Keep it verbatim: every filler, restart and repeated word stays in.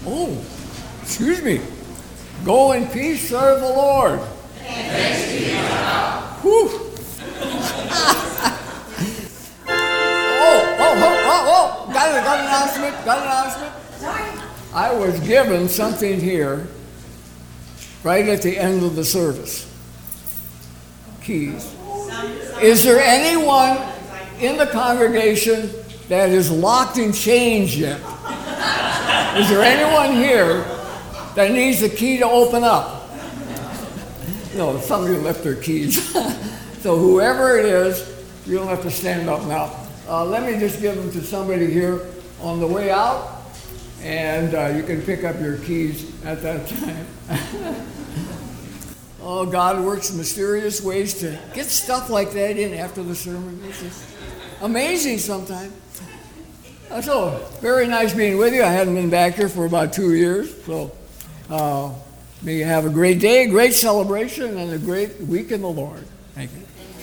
Oh, excuse me. Go in peace, serve the Lord. And thanks be to God. Whew. oh, oh, oh, oh, oh. Got it, got an announcement, got an announcement. Sorry. I was given something here right at the end of the service. Keys. Is there anyone in the congregation that is locked in chains yet? Is there anyone here that needs the key to open up? No, somebody left their keys. So whoever it is, you don't have to stand up now. Uh, let me just give them to somebody here on the way out, and uh, you can pick up your keys at that time. Oh, God works in mysterious ways to get stuff like that in after the sermon. It's just amazing sometimes. Uh, so, very nice being with you. I hadn't been back here for about two years, so uh, may you have a great day, great celebration, and a great week in the Lord. Thank you.